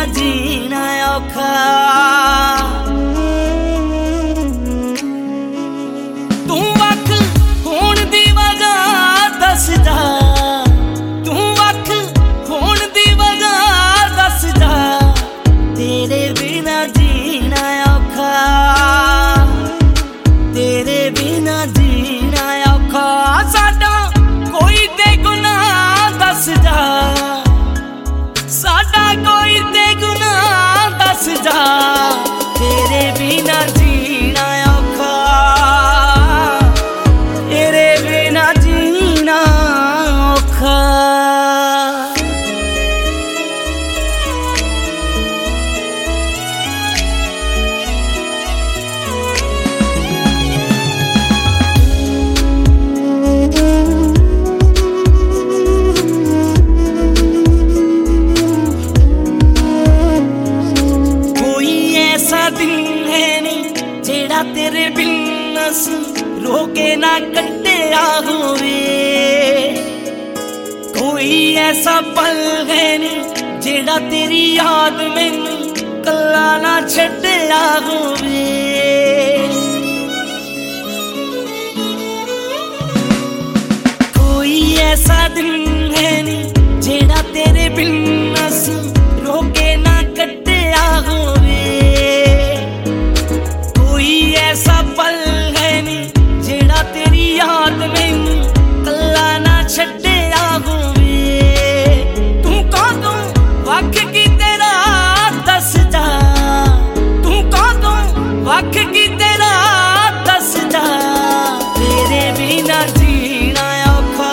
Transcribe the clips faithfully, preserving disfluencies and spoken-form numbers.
जीना औखा। तू वख होण दी वजह दस जा, तू वख होण दी वजह दस जा, तेरे बिना जीना औखा, तेरे बिना जीना औखा। साडा कोई ते गुनाह दस जा, साडा कोई ते गुनाह दस जा, तेरे बिना जीना औखा, तेरे बिना जीना औखा। जेड़ा तेरे बिन असी रोके ना कट्टिया होवे, कोई ऐसा पल है नहीं जेड़ा तेरी याद मैनू कल्ला ना छड्डिया होवे। कोई ऐसा दिन है नहीं जेड़ा तेरे बिन असी रोके ना कट्टिया होवे, ऐसा पल है नहीं जेड़ा तेरी याद मैनू कल्ला ना छड्डिया होवे। तू कदों वख की तेरा दस जा, तू कदों वख की तेरा दस जा, तेरे बिना जीना औखा,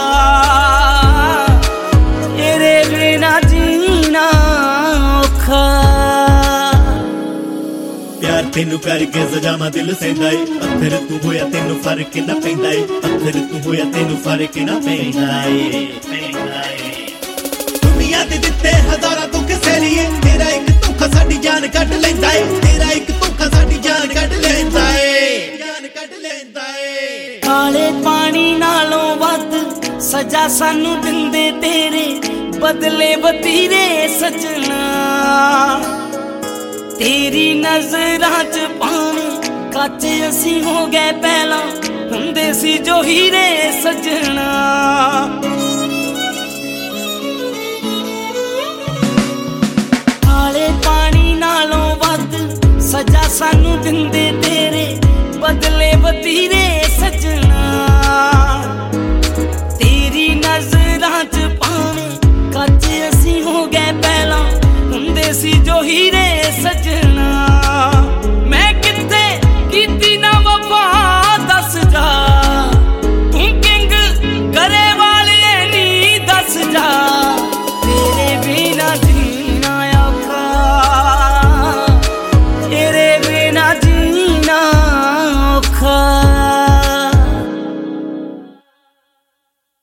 तेरे बिना जीना औखा। प्यार तेनू करके सजावा दिल सेंदा ए, पत्थर तू होया तेनू फर्क ना पैंदा ए, पत्थर तू होया तेनू फर्क ना पैंदा ए। दुनिया दे दित्ते हजारां दुख सहलीए, तेरा एक धोखा साडी जान कट लैंदा ए, तेरा एक धोखा साडी जान कट लैंदा ए, जान कट लैंदा ए। काले पानी नालों वध सजा सानू दिंदे तेरे बदले वतीरे सजना, तेरी नजरां च पानी कच असी हो गए पहला हुंदे सी जो हीरे सजना। काले पानी नालों वध सजा सानू दिंदे